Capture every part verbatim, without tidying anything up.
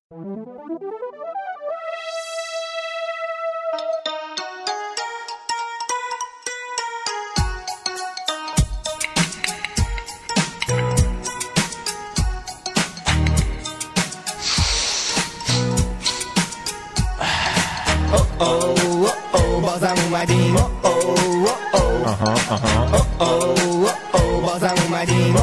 بازم اومدیم بازم اومدیم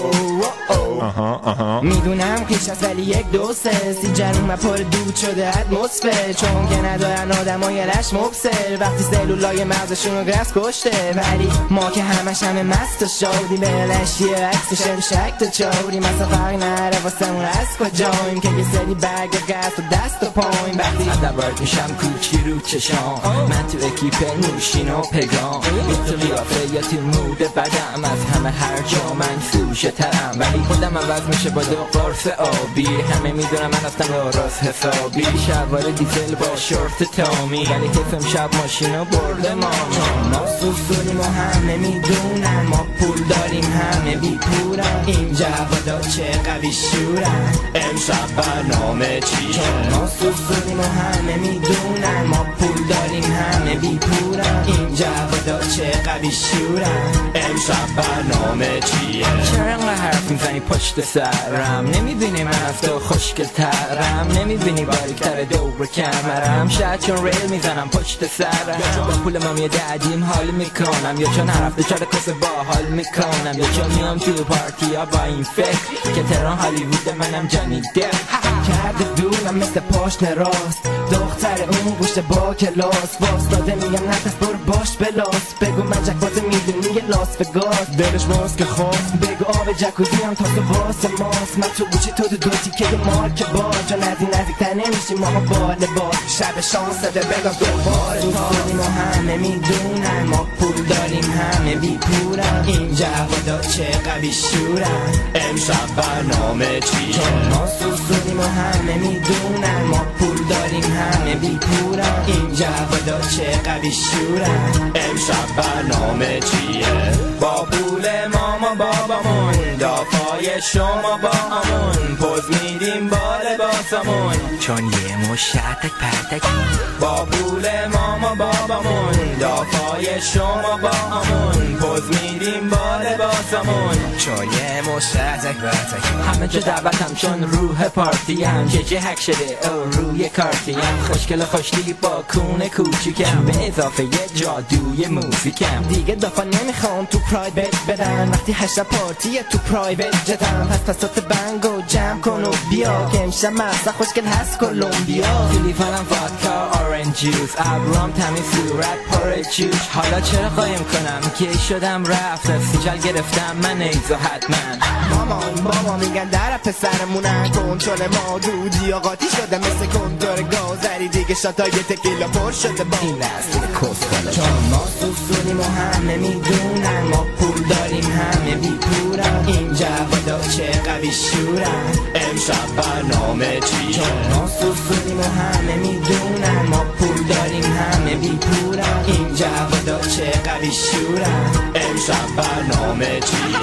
میدونم خیش است ولی یک دو سه سی جنوم پر دود شده اتمسفر چون که ندارن آدم های رش مبصر وقتی سلولای مغزشون رو گرفت کشته ولی ما که همش همه مست و شادی به لشی عکسش رو شک تا چاوریم اصلا فرق نره واسمون از کجاییم که یه سری برگ گرد و دست و پاییم وقتی ادبارت میشم کوچی رو چشام من تو اکیپ نوشین و پگام یه تو قیافه یا تو مود بدم از همه هر جا من فوشه ترم ولی خودم عوض میشه با دو قرص آبی همه میدونم من اصلا راست حسابی شلوار دیزل با شورت تامی ولی حیفم شب ماشینو برده ما ما سوسولیم و همه میدونن ما پول داریم همه بی پورن این جوادا چه قوی شورن امشب برنامه چیه ما سوسولیم و همه میدونن ما پول داریم همه بی پورن این جوادا چه قوی شورن امشب برنامه چیه چرا انقدر حرف میزنی پشت سرم نمیبینی من از تو خوشگل ترم نمیبینی باریکتر دور کمرم شاید چون ریل میزنم پشت سرم یا چون با پول مامی دادیم حال میکنم یا چون هر هفته چهار کس با حال میکنم یا چون میام تو پارتی ها با این فکر که تهران هالیوود منم جانی دپ کرده دورم مثل پاشن راست دختر اون گوشت با کلاس واسطاده میگم نتست برو باش بلاس بگو من جک بازه میدونی یه لاس وگاس دلش ماست که خواست بگو آب جکوزی هم تا تو واسه ماست من تو گوشی تو دو دوتی که یه مارک با چون از این نزدیکتر نمیشی ما با لباس شب شانس ده بگم دوباره دوستانی ما همه میدونن ما پول داریم همه بی پورن این جوادا چه قوی شورن امشب برنامه چیه چون ما سوسونیم و همه میدونن ما پول داریم همه بی پورن این جوادا چه قوی شورن امشب برنامه چیه با پول ماما بابامون دافای شما با همون پوز میدیم با لباسمون چون یه مشتک پرتک با پول ماما بابامون دافای شما با همون پوز میدیم با لباسمون چون یه مشتک پرتک همه جا دعوتم چون روح پارتی هم که جه هک شده او روی کارتی هم خوشگل خوشتی با کونه کوچیکم به اضافه یه جادوی موزیکم دیگه دافا نمیخوام تو پرایوت بدن وقتی هشت پارتیه تو پرایوت جدم پس پسات بنگو جمع کن و بیا که امشب مزه خوشگل هست کلمبیا تلیفونم وادکا اورنج جوس ابروام تمیز صورت پر جوش حالا چرا قایم کنم که شدم رفت سیجل گرفتم من ایزو حتما مامان بابا میگن در پسرمونن کنترل ما دودی آقاتی شده مثل کنتور گازری دیگه شاتای تکیلا پر شده با این لحظه کسکالا چون ما سوسونیم و همه میدونن ما پول داریم همه بی پورن این جوادا چه قوی شورن امشب برنامه چیه چون ما سوسونیم و همه میدونن ما پول داریم همه بی پورن این جوادا چه قوی شورن امشب برنامه چیه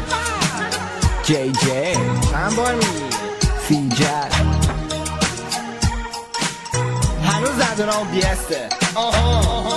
جی جی چند بار میگی سیجل هنوز زدونام بیسته آها